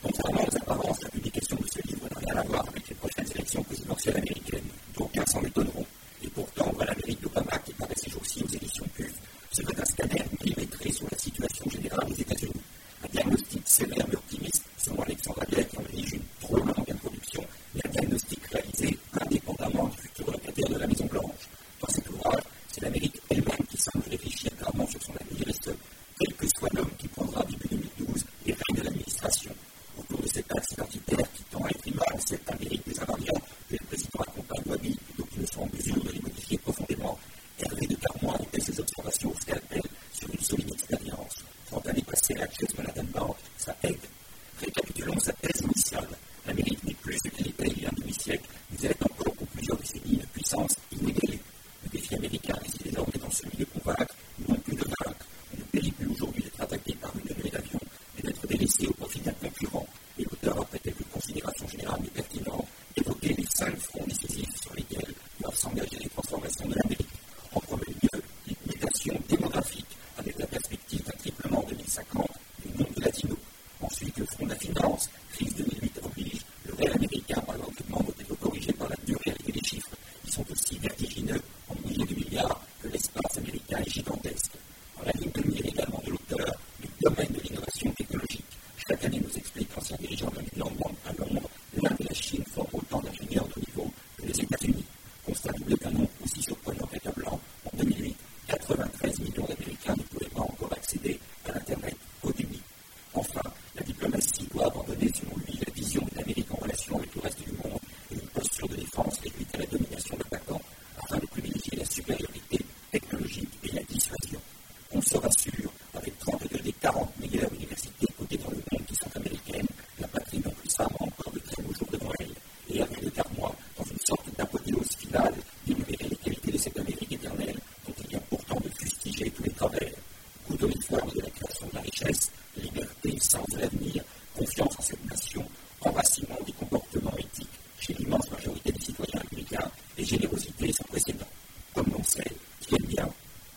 Contrairement aux apparences, la publication de ce livre n'a rien à voir avec les prochaines élections présidentielles américaines. D'aucuns s'en étonneront. Et pourtant, voilà l'Amérique d'Obama qui paraît ces jours-ci aux éditions PUF. Serait un scanner millimétré sur la situation générale des États-Unis. Un diagnostic sévère mais optimiste, selon Alexandra Biel, qui en rédige une trop longue introduction, mais un diagnostic réalisé indépendamment du futur locataire de la Maison-Blanche. Dans cet ouvrage, c'est l'Amérique elle-même qui semble réfléchir gravement sur son avenir et ce, quel que soit l'homme qui prendra début 2012 les règnes de l'administration. Autour de cet axe identitaire qui tend à être image cette Amérique des invariants que le président accompagne ou habite plutôt qu'ils ne sont en mesure de les modifier profondément. Hervé de Carmois était ses observations au scalpel sur une solide expérience. 30 années passées à la Chase Manhattan Bank, ça aide. Récapitulons sa thèse initiale. L'Amérique n'est plus ce qu'elle était il y a un demi-siècle, mais elle est encore pour plusieurs décennies une puissance inégalée. Le défi américain réside désormais dans celui de convaincre, non plus de vaincre. On ne périt plus aujourd'hui d'être attaqué par une nuée d'avions, mais d'être délaissé au profit d'un concurrent. Et l'auteur, après quelques considérations générales mais pertinentes, évoquait les 5 fronts décisifs sur lesquels doivent s'engager les transformations de l'Amérique. En premier lieu, l'imitation démographique, avec la perspective d'un triplement en 2050 du nombre de latinos. Ensuite, le front de la finance, crise 2008 oblige, le réel américain, par l'endettement, doit être corrigé par la dure réalité des chiffres. Ils sont aussi vertigineux, en milliers de milliards, que l'espace américain est gigantesque. Dans la ligne de mire également de l'auteur, le domaine de l'innovation technologique. Chaque année nous explique l'ancien dirigeant de Londres à Londres, l'Inde et la Chine forment autant d'ingénieurs de haut niveau que les États-Unis. Constat double canon aussi surprenant qu'accablant. En 2008, 93 millions d'Américains ne pouvaient pas encore accéder à l'Internet au débit. Enfin, la diplomatie doit abandonner, selon lui, la vision de l'Amérique en relation avec le reste du monde et une posture de défense réduite à la domination de l'attaquant afin de privilégier la supériorité technologique et la dissuasion. On se rassure, avec 32 des 40 meilleures universités cotées dans le monde qui sont américaines, la patrie non plus ça a encore de très beaux jours devant elle. Et Hervé de Carmois, dans une sorte d'apothéose finale, d'énumérer les qualités de cette Amérique éternelle dont il vient pourtant de fustiger tous les travers. Goût de l'effort de la création de la richesse, liberté, sens de l'avenir, confiance en cette nation, enracinement des comportements éthiques chez l'immense majorité des citoyens américains et générosité sans